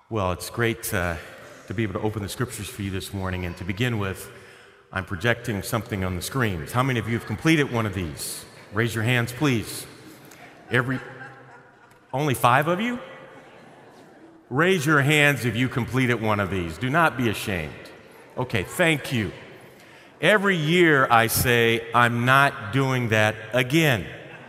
Well, it's great to be able to open the scriptures for you this morning. And to begin with, I'm projecting something on the screens. How many of you have completed one of these? Raise your hands, please. Only 5 of you? Raise your hands if you completed one of these. Do not be ashamed. Okay, thank you. Every year I say, I'm not doing that again.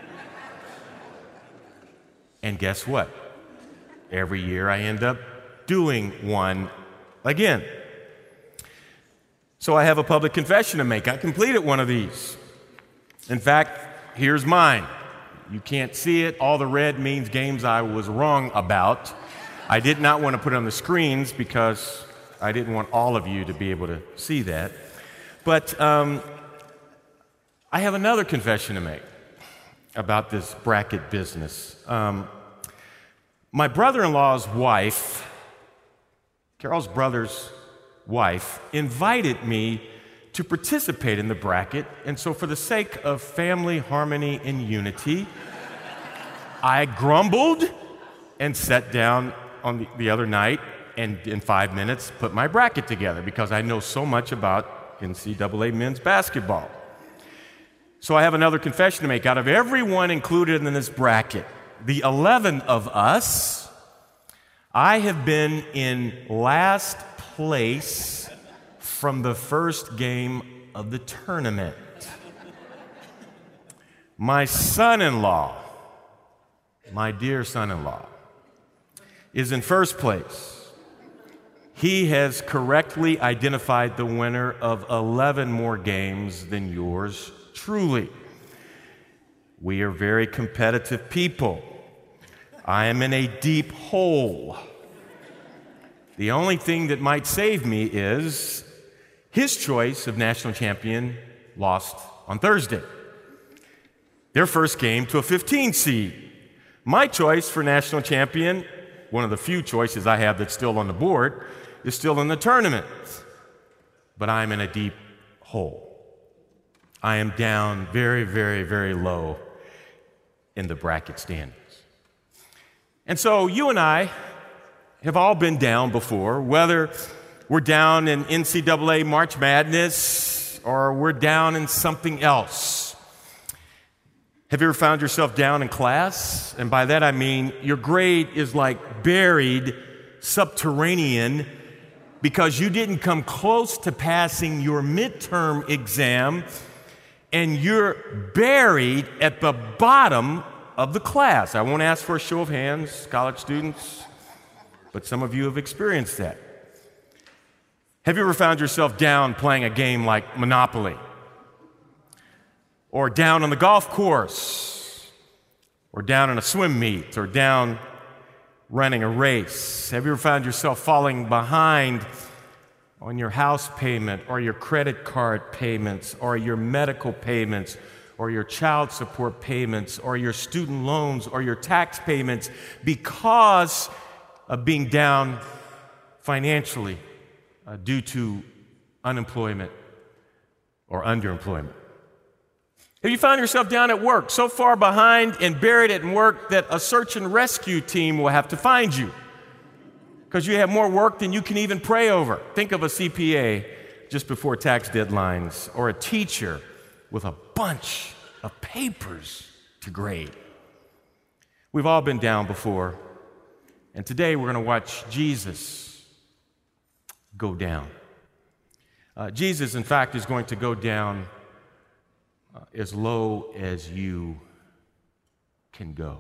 And guess what? Every year I end up doing one again. So I have a public confession to make. I completed one of these. In fact, here's mine. You can't see it. All the red means games I was wrong about. I did not want to put it on the screens because I didn't want all of you to be able to see that. But I have another confession to make about this bracket business. My brother-in-law's wife, Carol's brother's wife, invited me to participate in the bracket, and so for the sake of family harmony and unity, I grumbled and sat down on the other night and in 5 minutes put my bracket together because I know so much about NCAA men's basketball. So I have another confession to make. Out of everyone included in this bracket, the 11 of us, I have been in last place from the first game of the tournament. My son-in-law, my dear son-in-law, is in first place. He has correctly identified the winner of 11 more games than yours truly. We are very competitive people. I am in a deep hole. The only thing that might save me is his choice of national champion lost on Thursday. Their first game to a 15 seed. My choice for national champion, one of the few choices I have that's still on the board, is still in the tournament. But I'm in a deep hole. I am down very, very, very low in the bracket standings. And so you and I have all been down before, whether we're down in NCAA March Madness or we're down in something else. Have you ever found yourself down in class? And by that I mean your grade is like buried subterranean because you didn't come close to passing your midterm exam and you're buried at the bottom of the class. I won't ask for a show of hands, college students, but some of you have experienced that. Have you ever found yourself down playing a game like Monopoly? Or down on the golf course? Or down in a swim meet? Or down running a race? Have you ever found yourself falling behind on your house payment or your credit card payments or your medical payments or your child support payments, or your student loans, or your tax payments because of being down financially due to unemployment or underemployment? Have you found yourself down at work, so far behind and buried at work that a search and rescue team will have to find you because you have more work than you can even pray over? Think of a CPA just before tax deadlines, or a teacher with a bunch of papers to grade. We've all been down before, and today we're going to watch Jesus go down. Jesus, in fact, is going to go down as low as you can go.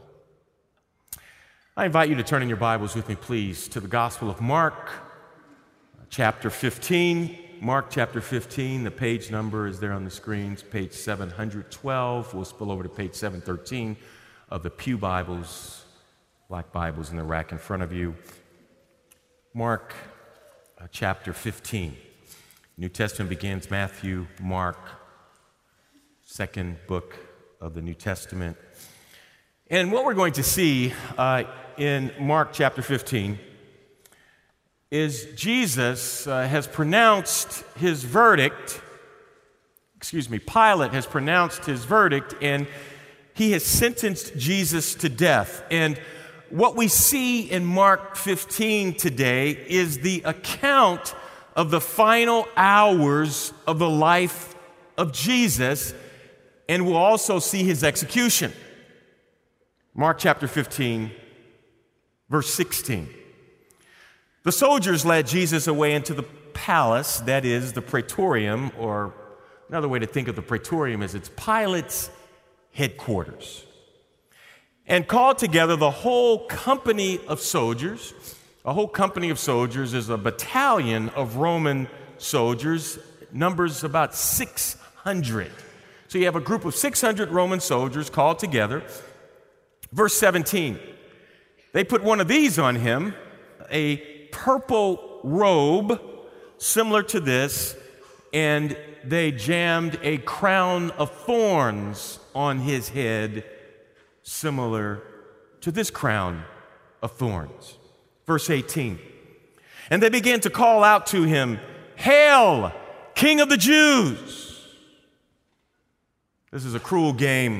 I invite you to turn in your Bibles with me, please, to the Gospel of Mark, chapter 15. Mark chapter 15, the page number is there on the screens, page 712. We'll spill over to page 713 of the Pew Bibles, black Bibles in the rack in front of you. Mark chapter 15. New Testament begins Matthew, Mark, second book of the New Testament. And what we're going to see in Mark chapter 15 is Jesus has pronounced his verdict. Pilate has pronounced his verdict, and he has sentenced Jesus to death. And what we see in Mark 15 today is the account of the final hours of the life of Jesus, and we'll also see his execution. Mark chapter 15, verse 16. The soldiers led Jesus away into the palace, that is, the praetorium, or another way to think of the praetorium is it's Pilate's headquarters, and called together the whole company of soldiers. A whole company of soldiers is a battalion of Roman soldiers, numbers about 600. So you have a group of 600 Roman soldiers called together. Verse 17, they put one of these on him, a purple robe similar to this, and they jammed a crown of thorns on his head similar to this crown of thorns. Verse 18, and they began to call out to him, "Hail, King of the Jews!" This is a cruel game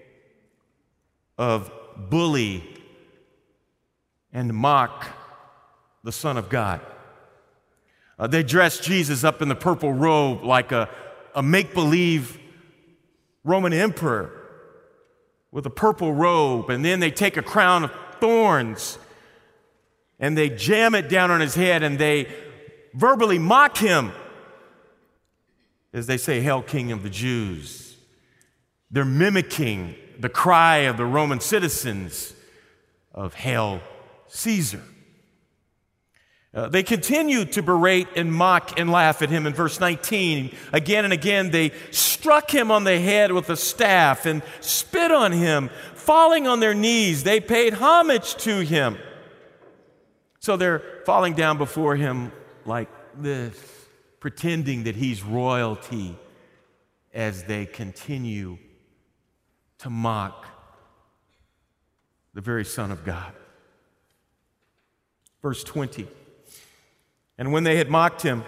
of bully and mock the Son of God. They dressed Jesus up in the purple robe like a make-believe Roman emperor with a purple robe, and then they take a crown of thorns and they jam it down on his head, and they verbally mock him as they say, "Hail, King of the Jews." They're mimicking the cry of the Roman citizens of "Hail, Caesar." They continue to berate and mock and laugh at him in verse 19. Again and again, they struck him on the head with a staff and spit on him. Falling on their knees, they paid homage to him. So they're falling down before him like this, pretending that he's royalty as they continue to mock the very Son of God. Verse 20. And when they had mocked him,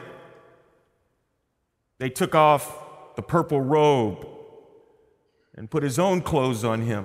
they took off the purple robe and put his own clothes on him.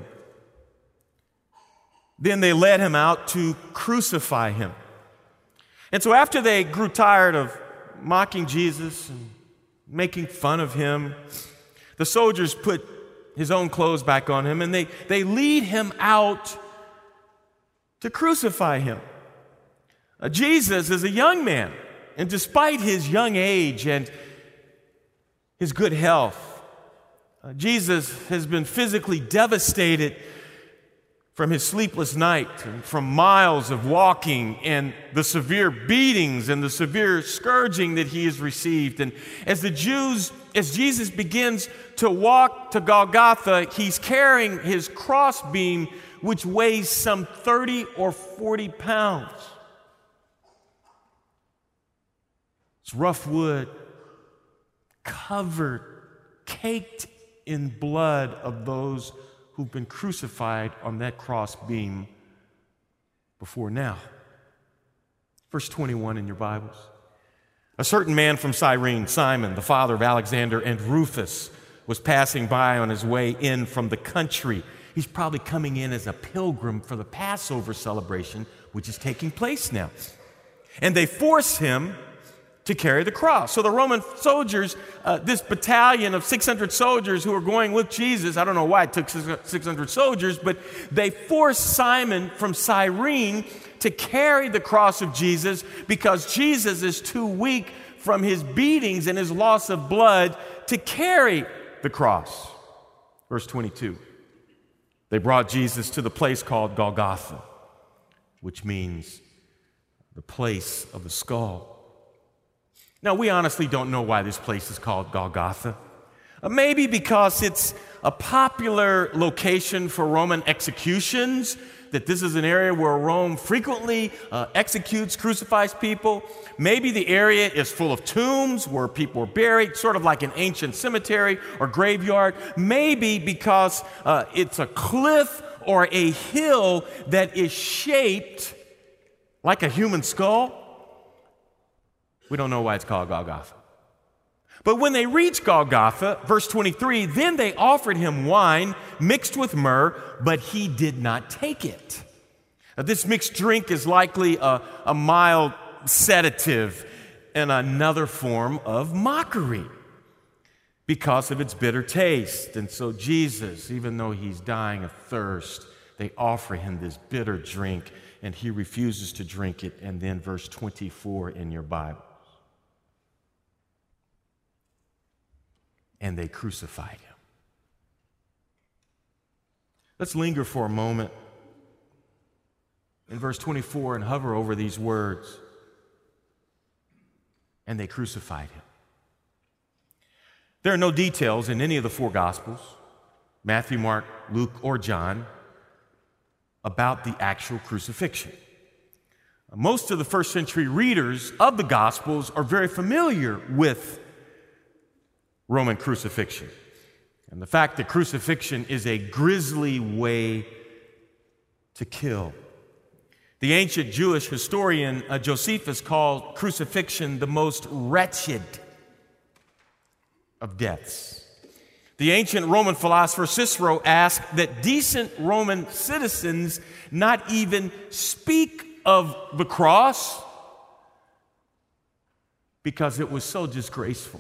Then they led him out to crucify him. And so after they grew tired of mocking Jesus and making fun of him, the soldiers put his own clothes back on him, and they lead him out to crucify him. Jesus is a young man, and despite his young age and his good health, Jesus has been physically devastated from his sleepless night and from miles of walking and the severe beatings and the severe scourging that he has received. And as Jesus begins to walk to Golgotha, he's carrying his crossbeam, which weighs some 30 or 40 pounds. It's rough wood, covered, caked in blood of those who've been crucified on that cross beam before now. Verse 21 in your Bibles. A certain man from Cyrene, Simon, the father of Alexander and Rufus, was passing by on his way in from the country. He's probably coming in as a pilgrim for the Passover celebration, which is taking place now. And they force him to carry the cross. So the Roman soldiers, this battalion of 600 soldiers who are going with Jesus, I don't know why it took 600 soldiers, but they forced Simon from Cyrene to carry the cross of Jesus because Jesus is too weak from his beatings and his loss of blood to carry the cross. Verse 22. They brought Jesus to the place called Golgotha, which means the place of the skull. Now, we honestly don't know why this place is called Golgotha. Maybe because it's a popular location for Roman executions, that this is an area where Rome frequently executes, crucifies people. Maybe the area is full of tombs where people are buried, sort of like an ancient cemetery or graveyard. Maybe because it's a cliff or a hill that is shaped like a human skull. We don't know why it's called Golgotha. But when they reached Golgotha, verse 23, then they offered him wine mixed with myrrh, but he did not take it. This mixed drink is likely a mild sedative and another form of mockery because of its bitter taste. And so Jesus, even though he's dying of thirst, they offer him this bitter drink, and he refuses to drink it. And then verse 24 in your Bible. And they crucified him. Let's linger for a moment in verse 24 and hover over these words. And they crucified him. There are no details in any of the four Gospels, Matthew, Mark, Luke, or John, about the actual crucifixion. Most of the first century readers of the Gospels are very familiar with Roman crucifixion and the fact that crucifixion is a grisly way to kill. The ancient Jewish historian Josephus called crucifixion the most wretched of deaths. The ancient Roman philosopher Cicero asked that decent Roman citizens not even speak of the cross because it was so disgraceful.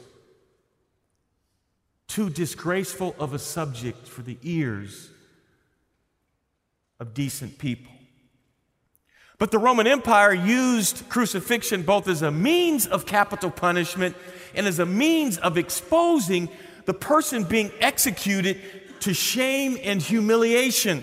Too disgraceful of a subject for the ears of decent people. But the Roman Empire used crucifixion both as a means of capital punishment and as a means of exposing the person being executed to shame and humiliation.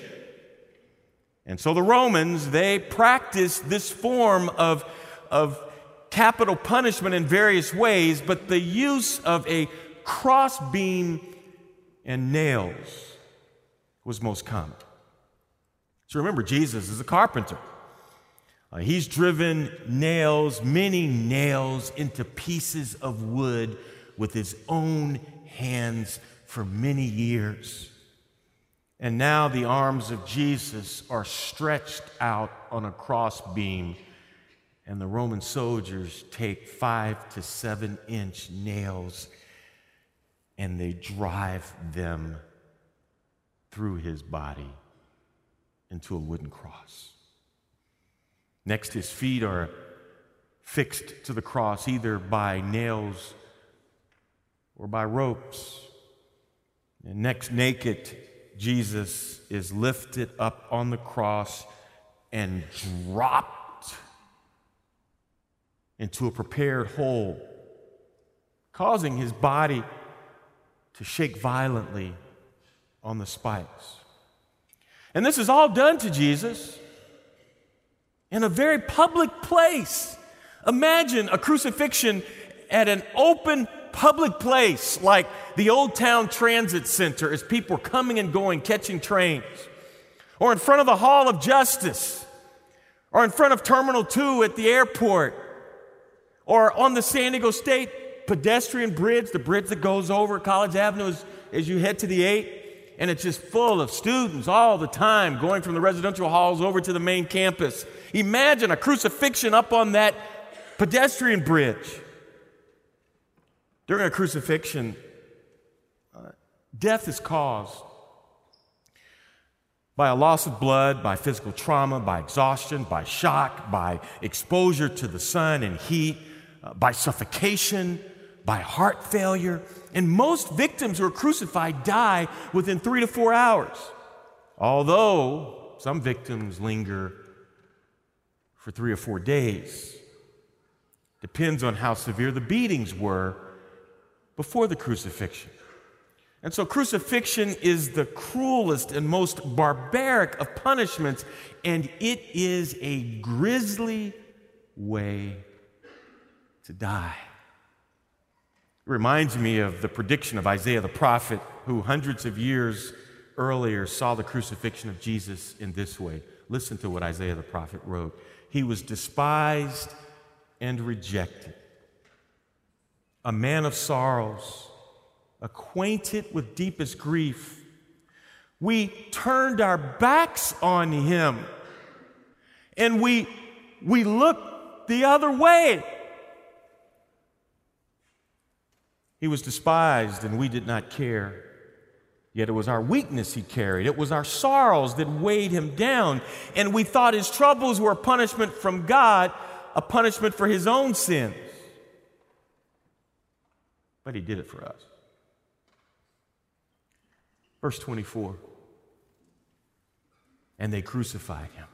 And so the Romans, they practiced this form of capital punishment in various ways, but the use of a crossbeam and nails was most common. So remember, Jesus is a carpenter. He's driven nails, many nails, into pieces of wood with his own hands for many years. And now the arms of Jesus are stretched out on a crossbeam, and the Roman soldiers take 5 to 7 inch nails and they drive them through his body into a wooden cross. Next, his feet are fixed to the cross either by nails or by ropes. And next, naked, Jesus is lifted up on the cross and dropped into a prepared hole, causing his body to shake violently on the spikes. And this is all done to Jesus in a very public place. Imagine a crucifixion at an open public place like the Old Town Transit Center as people are coming and going, catching trains, or in front of the Hall of Justice, or in front of Terminal 2 at the airport, or on the San Diego State pedestrian bridge, the bridge that goes over College Avenue as you head to the 8, and it's just full of students all the time going from the residential halls over to the main campus. Imagine a crucifixion up on that pedestrian bridge. During a crucifixion, death is caused by a loss of blood, by physical trauma, by exhaustion, by shock, by exposure to the sun and heat, by suffocation, by heart failure. And most victims who are crucified die within 3 to 4 hours, although some victims linger for 3 or 4 days. Depends on how severe the beatings were before the crucifixion. And so crucifixion is the cruelest and most barbaric of punishments, and it is a grisly way to die. It reminds me of the prediction of Isaiah the prophet, who hundreds of years earlier saw the crucifixion of Jesus in this way. Listen to what Isaiah the prophet wrote. He was despised and rejected, a man of sorrows, acquainted with deepest grief. We turned our backs on him, and we looked the other way. He was despised, and we did not care. Yet it was our weakness he carried. It was our sorrows that weighed him down. And we thought his troubles were a punishment from God, a punishment for his own sins. But he did it for us. Verse 24. And they crucified him.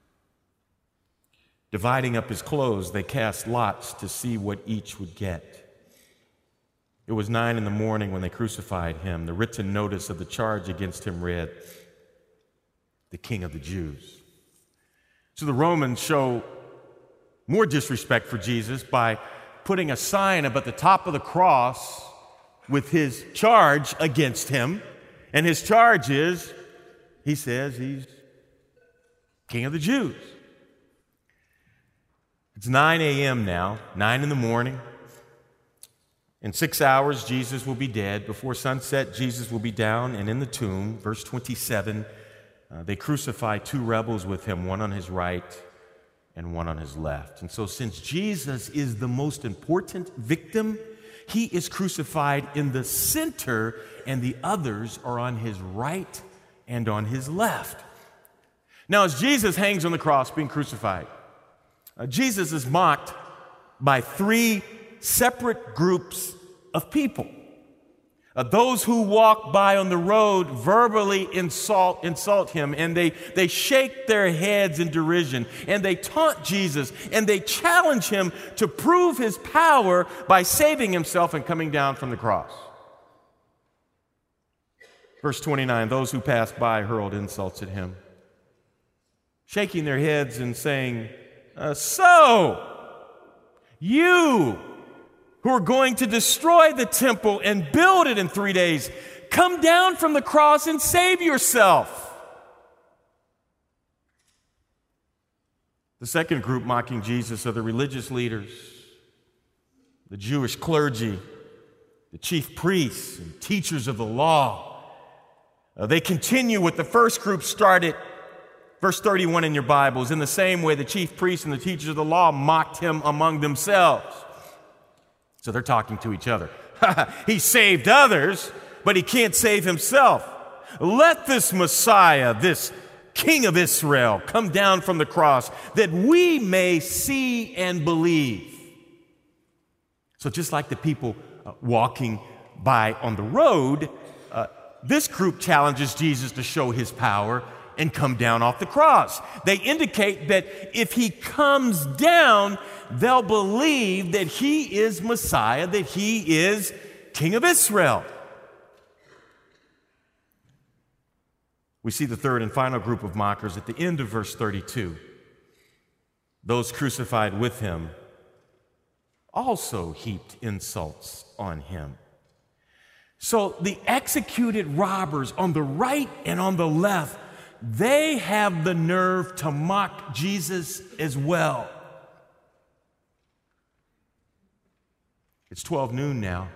Dividing up his clothes, they cast lots to see what each would get. It was 9 a.m. when they crucified him. The written notice of the charge against him read, "The King of the Jews." So the Romans show more disrespect for Jesus by putting a sign up at the top of the cross with his charge against him. And his charge is, he says he's King of the Jews. It's 9 a.m. now, 9 a.m. In 6 hours, Jesus will be dead. Before sunset, Jesus will be down and in the tomb. Verse 27, they crucify 2 rebels with him, one on his right and one on his left. And so since Jesus is the most important victim, he is crucified in the center, and the others are on his right and on his left. Now, as Jesus hangs on the cross being crucified, Jesus is mocked by 3 separate groups of people. Those who walk by on the road verbally insult him, and they shake their heads in derision, and they taunt Jesus, and they challenge him to prove his power by saving himself and coming down from the cross. Verse 29, those who passed by hurled insults at him, shaking their heads and saying, "So, you who are going to destroy the temple and build it in 3 days, come down from the cross and save yourself." The second group mocking Jesus are the religious leaders, the Jewish clergy, the chief priests and teachers of the law. They continue what the first group started. Verse 31 in your Bibles, in the same way the chief priests and the teachers of the law mocked him among themselves. So they're talking to each other. He saved others, but he can't save himself. Let this Messiah, this King of Israel, come down from the cross that we may see and believe. So just like the people walking by on the road, this group challenges Jesus to show his power and come down off the cross. They indicate that if he comes down, they'll believe that he is Messiah, that he is King of Israel. We see the third and final group of mockers at the end of verse 32. Those crucified with him also heaped insults on him. So the executed robbers on the right and on the left, they have the nerve to mock Jesus as well. It's 12 noon now.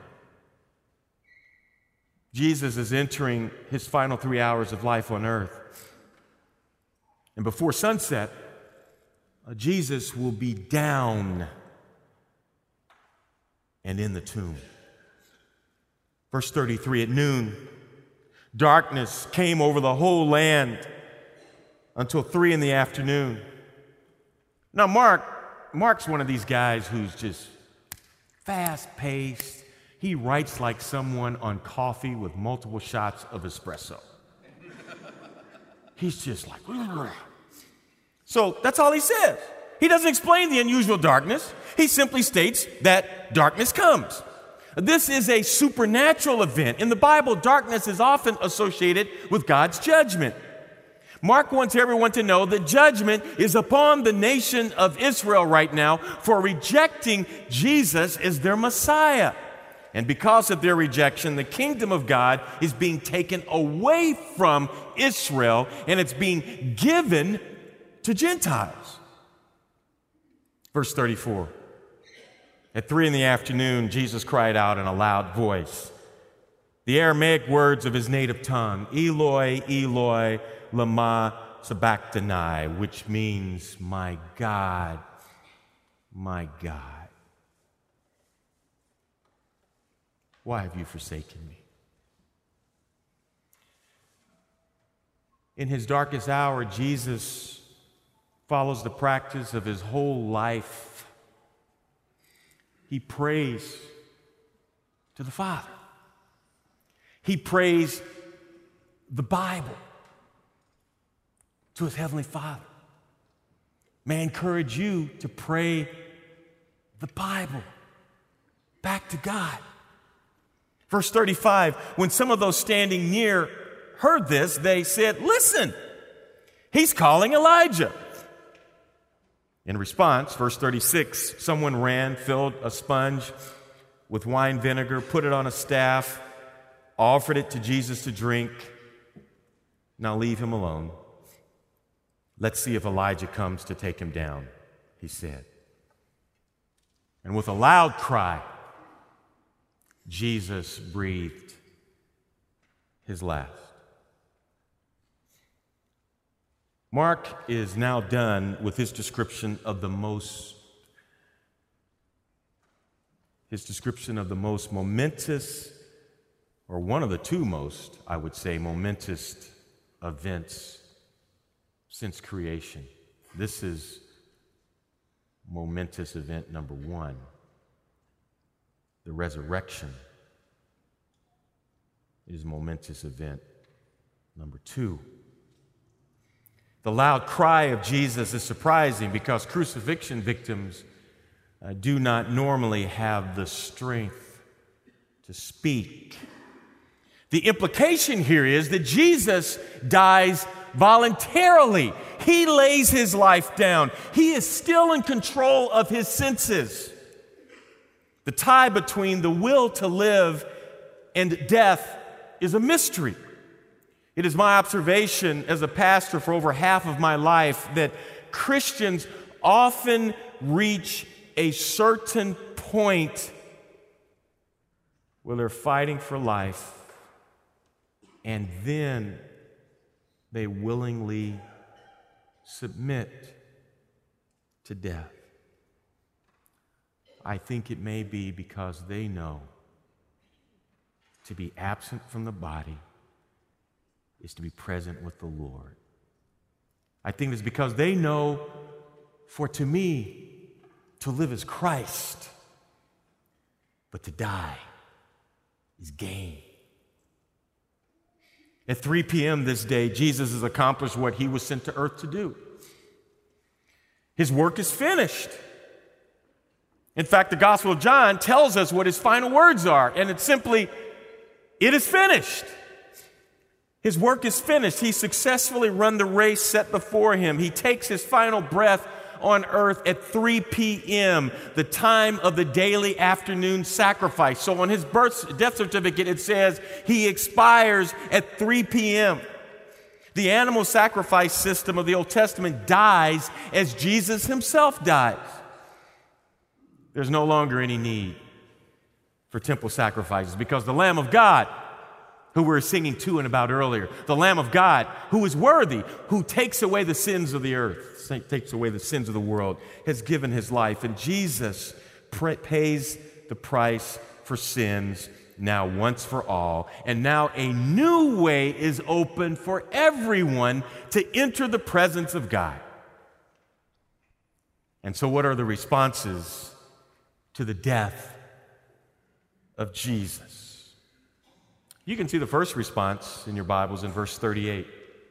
Jesus is entering his final 3 hours of life on earth. And before sunset, Jesus will be down and in the tomb. Verse 33, at noon, darkness came over the whole land until 3 p.m. Now, Mark's one of these guys who's just fast-paced. He writes like someone on coffee with multiple shots of espresso. He's just like, "Ugh." So that's all he says. He doesn't explain the unusual darkness. He simply states that darkness comes. This is a supernatural event. In the Bible, darkness is often associated with God's judgment. Mark wants everyone to know that judgment is upon the nation of Israel right now for rejecting Jesus as their Messiah. And because of their rejection, the kingdom of God is being taken away from Israel, and it's being given to Gentiles. Verse 34. At 3 p.m, Jesus cried out in a loud voice the Aramaic words of his native tongue, "Eloi, Eloi, lama sabachthani," which means, my God, why have you forsaken me?" In his darkest hour, Jesus follows the practice of his whole life. He prays to the Father. He prays the Bible to his Heavenly Father. May I encourage you to pray the Bible back to God. Verse 35, when some of those standing near heard this, they said, "Listen, he's calling Elijah." In response, verse 36, someone ran, filled a sponge with wine vinegar, put it on a staff, offered it to Jesus to drink. "Now leave him alone. Let's see if Elijah comes to take him down," he said. And with a loud cry, Jesus breathed his last. Mark is now done with his description of the most momentous, or one of the two most, I would say, momentous events since creation. This is momentous event number one, the resurrection is momentous event number two. The loud cry of Jesus is surprising because crucifixion victims do not normally have the strength to speak. The implication here is that Jesus dies voluntarily. He lays his life down. He is still in control of his senses. The tie between the will to live and death is a mystery. It is my observation as a pastor for over half of my life that Christians often reach a certain point where they're fighting for life, and then they willingly submit to death. I think it may be because they know to be absent from the body is to be present with the Lord. I think it's because they know, for to me, to live is Christ, but to die is gain. At 3 p.m. this day, Jesus has accomplished what he was sent to earth to do. His work is finished. In fact, the Gospel of John tells us what his final words are, and it's simply, "It is finished." His work is finished. He successfully run the race set before him. He takes his final breath on earth at 3 p.m., the time of the daily afternoon sacrifice. So on his death certificate, it says he expires at 3 p.m. The animal sacrifice system of the Old Testament dies as Jesus himself dies. There's no longer any need for temple sacrifices because the Lamb of God, who we were singing to and about earlier, the Lamb of God, who is worthy, who takes away the sins of the earth, takes away the sins of the world, has given his life. And Jesus pays the price for sins now once for all. And now a new way is open for everyone to enter the presence of God. And so what are the responses to the death of Jesus? You can see the first response in your Bibles in verse 38.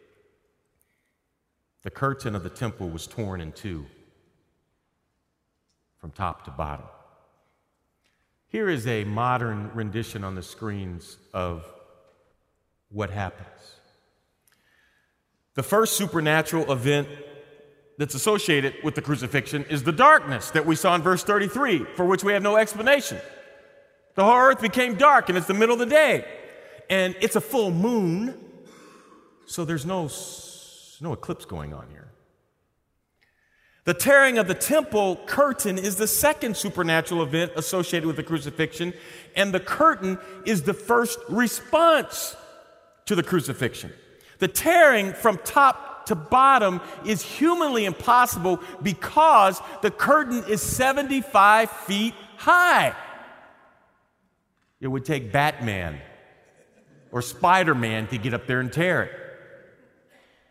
The curtain of the temple was torn in two from top to bottom. Here is a modern rendition on the screens of what happens. The first supernatural event that's associated with the crucifixion is the darkness that we saw in verse 33, for which we have no explanation. The whole earth became dark, and it's the middle of the day. And it's a full moon, so there's no eclipse going on here. The tearing of the temple curtain is the second supernatural event associated with the crucifixion, and the curtain is the first response to the crucifixion. The tearing from top to bottom is humanly impossible because the curtain is 75 feet high. It would take Batman or Spider-Man to get up there and tear it.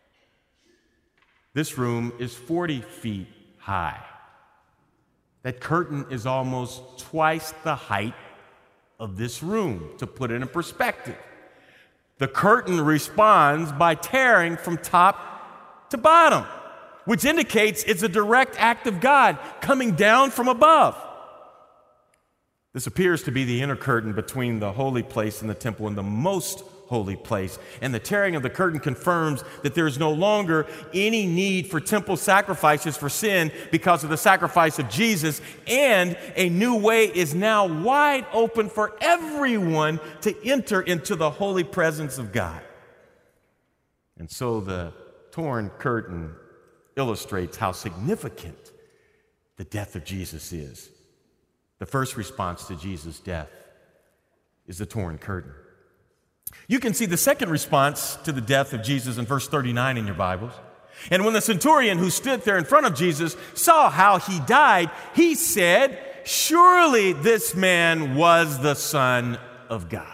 This room is 40 feet high. That curtain is almost twice the height of this room, to put it in perspective. The curtain responds by tearing from top to bottom, which indicates it's a direct act of God coming down from above. This appears to be the inner curtain between the holy place in the temple and the most holy place. And the tearing of the curtain confirms that there is no longer any need for temple sacrifices for sin because of the sacrifice of Jesus, and a new way is now wide open for everyone to enter into the holy presence of God. And so the torn curtain illustrates how significant the death of Jesus is. The first response to Jesus' death is the torn curtain. You can see the second response to the death of Jesus in verse 39 in your Bibles. And when the centurion who stood there in front of Jesus saw how he died, he said, "Surely this man was the Son of God."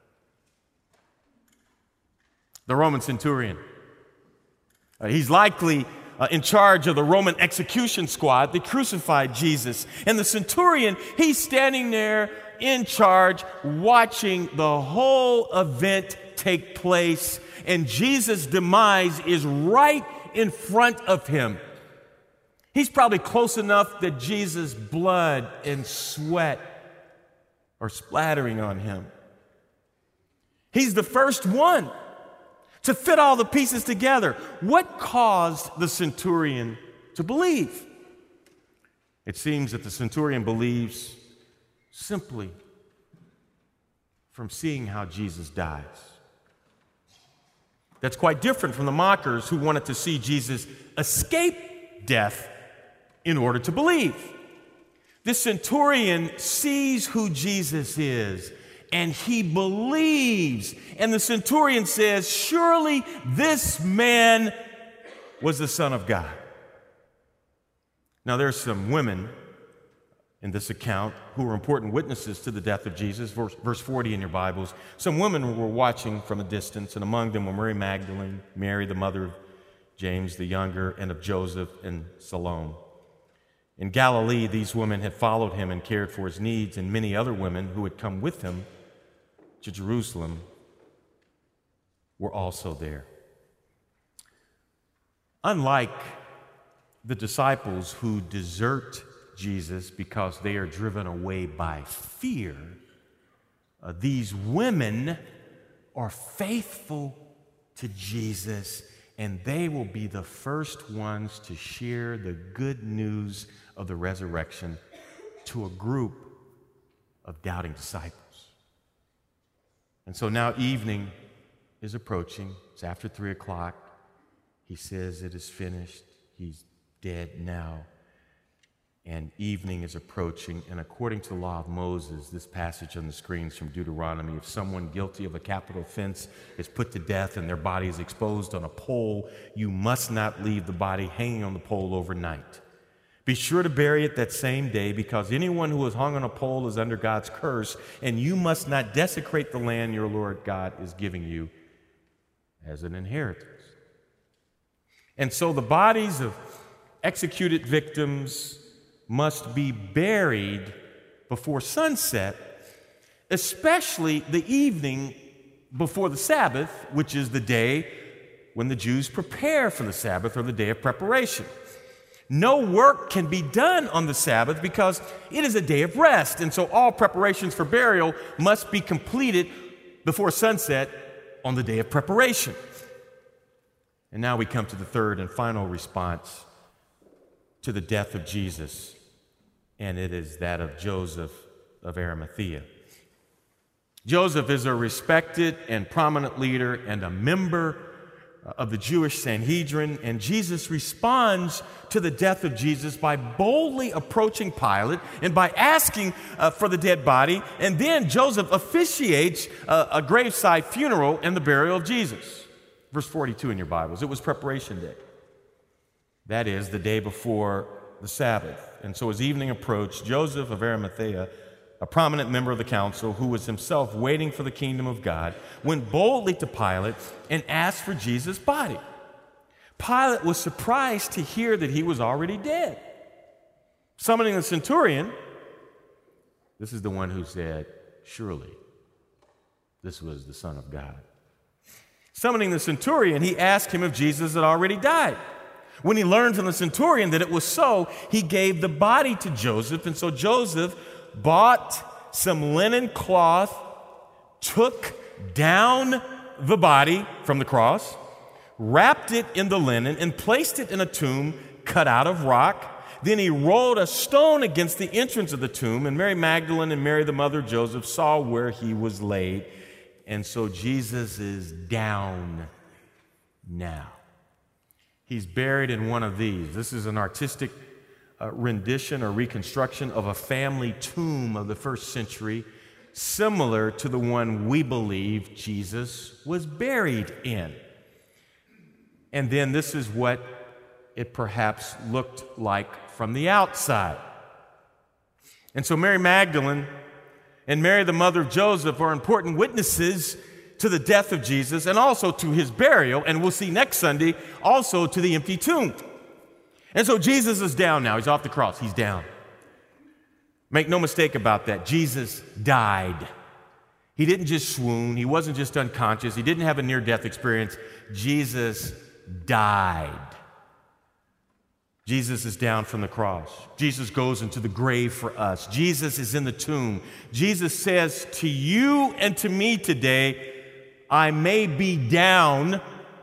The Roman centurion, he's likely in charge of the Roman execution squad that crucified Jesus. And the centurion, he's standing there in charge, watching the whole event take place. And Jesus' demise is right in front of him. He's probably close enough that Jesus' blood and sweat are splattering on him. He's the first one to fit all the pieces together. What caused the centurion to believe? It seems that the centurion believes simply from seeing how Jesus dies. That's quite different from the mockers who wanted to see Jesus escape death in order to believe. This centurion sees who Jesus is, and he believes. And the centurion says, "Surely this man was the Son of God." Now, there's some women in this account who were important witnesses to the death of Jesus. Verse 40 in your Bibles. Some women were watching from a distance, and among them were Mary Magdalene, Mary, the mother of James the younger, and of Joseph, and Salome. In Galilee, these women had followed him and cared for his needs, and many other women who had come with him to Jerusalem were also there. Unlike the disciples who desert Jesus because they are driven away by fear, these women are faithful to Jesus, and they will be the first ones to share the good news of the resurrection to a group of doubting disciples. And so now evening is approaching. It's after 3 o'clock. He says it is finished. He's dead now. And evening is approaching. And according to the law of Moses, this passage on the screens from Deuteronomy, if someone guilty of a capital offense is put to death and their body is exposed on a pole, you must not leave the body hanging on the pole overnight. Be sure to bury it that same day, because anyone who is hung on a pole is under God's curse, and you must not desecrate the land your Lord God is giving you as an inheritance. And so the bodies of executed victims must be buried before sunset, especially the evening before the Sabbath, which is the day when the Jews prepare for the Sabbath, or the day of preparation. No work can be done on the Sabbath because it is a day of rest, and so all preparations for burial must be completed before sunset on the day of preparation. And now we come to the third and final response to the death of Jesus, and it is that of Joseph of Arimathea. Joseph is a respected and prominent leader and a member of the Jewish Sanhedrin, and Jesus responds to the death of Jesus by boldly approaching Pilate and by asking for the dead body, and then Joseph officiates a graveside funeral and the burial of Jesus. Verse 42 in your Bibles. It was preparation day. That is, the day before the Sabbath. And so as evening approached, Joseph of Arimathea, a prominent member of the council who was himself waiting for the kingdom of God, went boldly to Pilate and asked for Jesus' body. Pilate was surprised to hear that he was already dead. Summoning the centurion, this is the one who said, surely this was the Son of God. Summoning the centurion, he asked him if Jesus had already died. When he learned from the centurion that it was so, he gave the body to Joseph. And so Joseph bought some linen cloth, took down the body from the cross, wrapped it in the linen, and placed it in a tomb cut out of rock. Then he rolled a stone against the entrance of the tomb, and Mary Magdalene and Mary, the mother of Joseph, saw where he was laid. And so Jesus is down now. He's buried in one of these. This is an artistic rendition or reconstruction of a family tomb of the first century, similar to the one we believe Jesus was buried in. And then this is what it perhaps looked like from the outside. And so Mary Magdalene and Mary, the mother of Joseph, are important witnesses to the death of Jesus and also to his burial, and we'll see next Sunday, also to the empty tomb. And so Jesus is down now. He's off the cross. He's down. Make no mistake about that. Jesus died. He didn't just swoon. He wasn't just unconscious. He didn't have a near-death experience. Jesus died. Jesus is down from the cross. Jesus goes into the grave for us. Jesus is in the tomb. Jesus says to you and to me today, I may be down,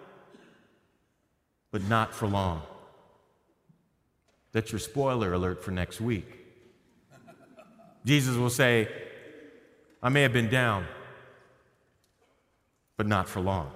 but not for long. That's your spoiler alert for next week. Jesus will say, I may have been down, but not for long.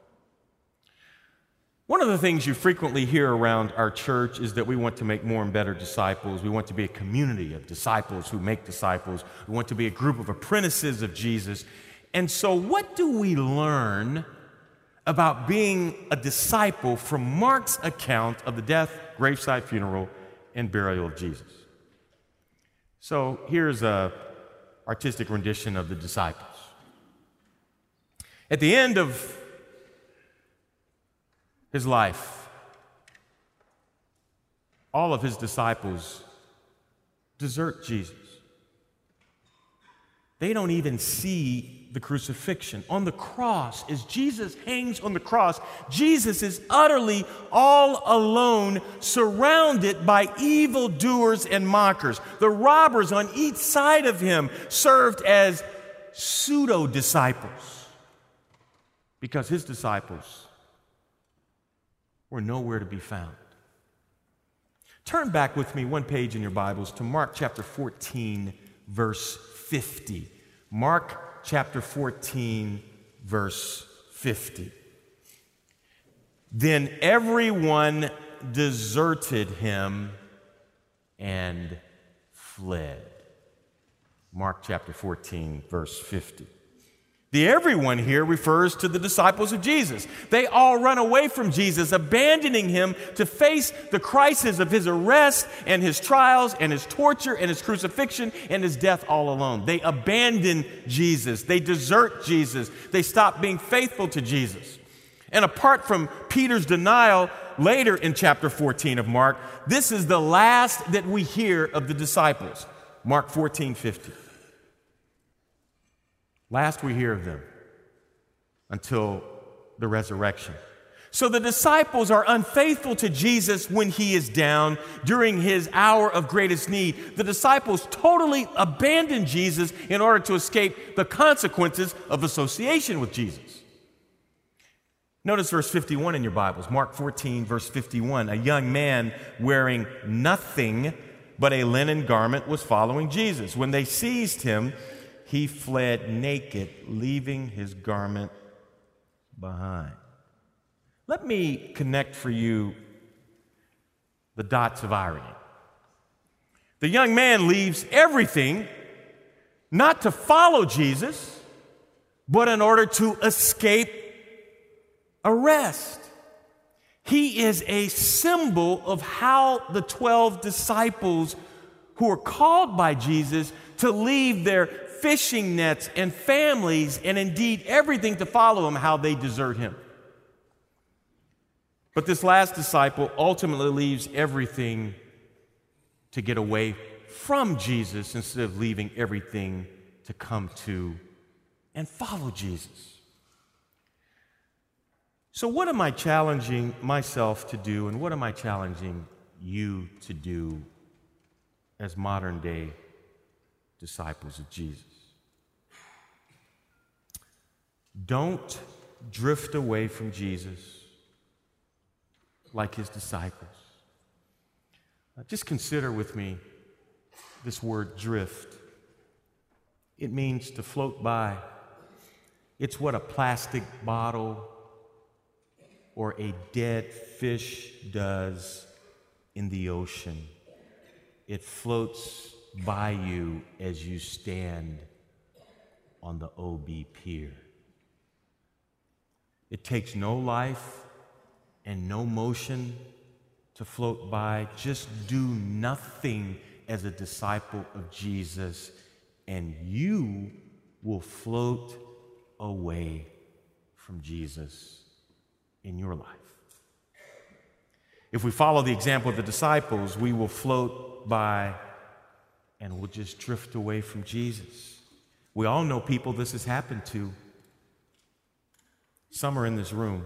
One of the things you frequently hear around our church is that we want to make more and better disciples. We want to be a community of disciples who make disciples. We want to be a group of apprentices of Jesus. And so what do we learn about being a disciple from Mark's account of the death, graveside, funeral, and burial of Jesus? So here's an artistic rendition of the disciples. At the end of his life, all of his disciples desert Jesus. They don't even see the crucifixion. On the cross, as Jesus hangs on the cross, Jesus is utterly all alone, surrounded by evildoers and mockers. The robbers on each side of him served as pseudo-disciples because his disciples were nowhere to be found. Turn back with me one page in your Bibles to Mark chapter 14, verse 50. Mark chapter 14, verse 50. Then everyone deserted him and fled. Mark chapter 14, verse 50. The everyone here refers to the disciples of Jesus. They all run away from Jesus, abandoning him to face the crisis of his arrest and his trials and his torture and his crucifixion and his death all alone. They abandon Jesus. They desert Jesus. They stop being faithful to Jesus. And apart from Peter's denial later in chapter 14 of Mark, this is the last that we hear of the disciples. Mark 14:50. Last we hear of them until the resurrection. So the disciples are unfaithful to Jesus when he is down during his hour of greatest need. The disciples totally abandon Jesus in order to escape the consequences of association with Jesus. Notice verse 51 in your Bibles. Mark 14, verse 51. A young man wearing nothing but a linen garment was following Jesus. When they seized him, he fled naked, leaving his garment behind. Let me connect for you the dots of irony. The young man leaves everything, not to follow Jesus, but in order to escape arrest. He is a symbol of how the 12 disciples who are called by Jesus to leave their fishing nets and families and indeed everything to follow him, how they desert him. But this last disciple ultimately leaves everything to get away from Jesus instead of leaving everything to come to and follow Jesus. So what am I challenging myself to do, and what am I challenging you to do as modern day disciples of Jesus? Don't drift away from Jesus like his disciples. Just consider with me this word drift. It means to float by. It's what a plastic bottle or a dead fish does in the ocean. It floats by you as you stand on the OB pier. It takes no life and no motion to float by. Just do nothing as a disciple of Jesus, and you will float away from Jesus in your life. If we follow the example of the disciples, we will float by and we'll just drift away from Jesus. We all know people this has happened to. Some are in this room.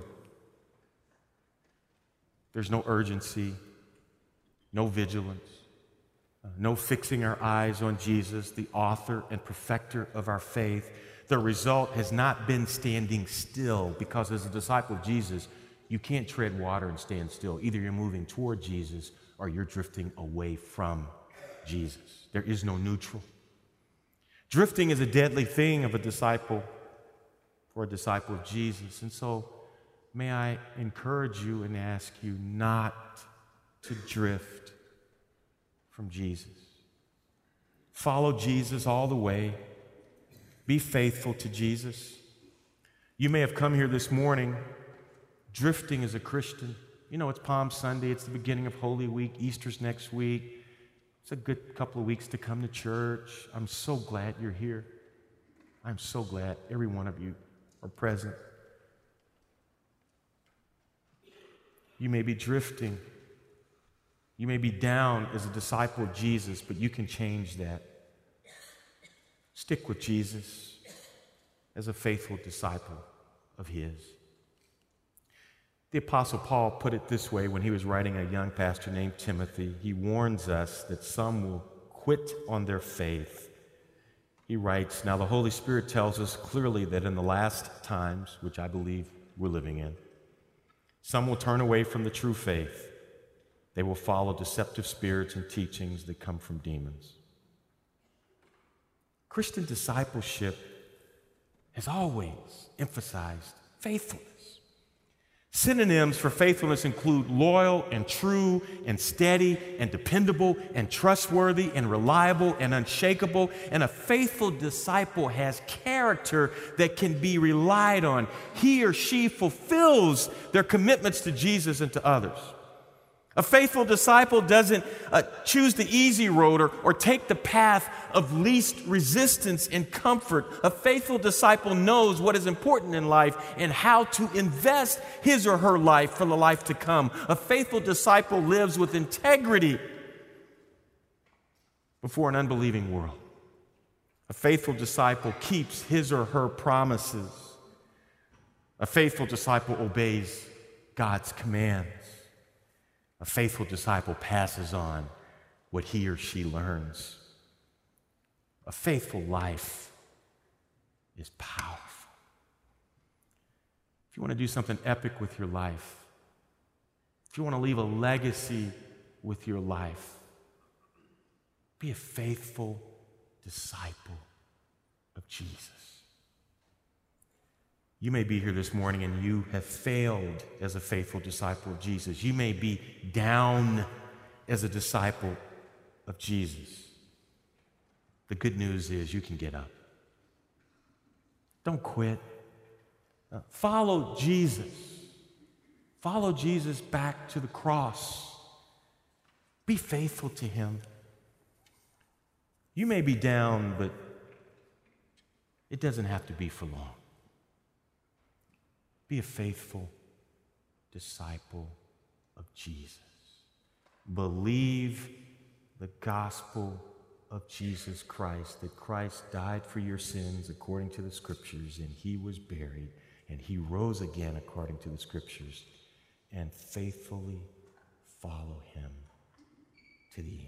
There's no urgency, no vigilance, no fixing our eyes on Jesus, the author and perfecter of our faith. The result has not been standing still, because as a disciple of Jesus, you can't tread water and stand still. Either you're moving toward Jesus or you're drifting away from Jesus. There is no neutral. Drifting is a deadly thing of a disciple for a disciple of Jesus. And so may I encourage you and ask you not to drift from Jesus. Follow Jesus all the way. Be faithful to Jesus. You may have come here this morning drifting as a Christian. You know, it's Palm Sunday. It's the beginning of Holy Week. Easter's next week. It's a good couple of weeks to come to church. I'm so glad you're here. I'm so glad every one of you are present. You may be drifting. You may be down as a disciple of Jesus, but you can change that. Stick with Jesus as a faithful disciple of his. The Apostle Paul put it this way when he was writing a young pastor named Timothy. He warns us that some will quit on their faith. He writes, "Now the Holy Spirit tells us clearly that in the last times, which I believe we're living in, some will turn away from the true faith. They will follow deceptive spirits and teachings that come from demons." Christian discipleship has always emphasized faithfulness. Synonyms for faithfulness include loyal and true and steady and dependable and trustworthy and reliable and unshakable. And a faithful disciple has character that can be relied on. He or she fulfills their commitments to Jesus and to others. A faithful disciple doesn't choose the easy road or take the path of least resistance and comfort. A faithful disciple knows what is important in life and how to invest his or her life for the life to come. A faithful disciple lives with integrity before an unbelieving world. A faithful disciple keeps his or her promises. A faithful disciple obeys God's commands. A faithful disciple passes on what he or she learns. A faithful life is powerful. If you want to do something epic with your life, if you want to leave a legacy with your life, be a faithful disciple of Jesus. You may be here this morning and you have failed as a faithful disciple of Jesus. You may be down as a disciple of Jesus. The good news is you can get up. Don't quit. Follow Jesus. Follow Jesus back to the cross. Be faithful to him. You may be down, but it doesn't have to be for long. Be a faithful disciple of Jesus. Believe the gospel of Jesus Christ, that Christ died for your sins according to the Scriptures, and he was buried, and he rose again according to the Scriptures, and faithfully follow him to the end.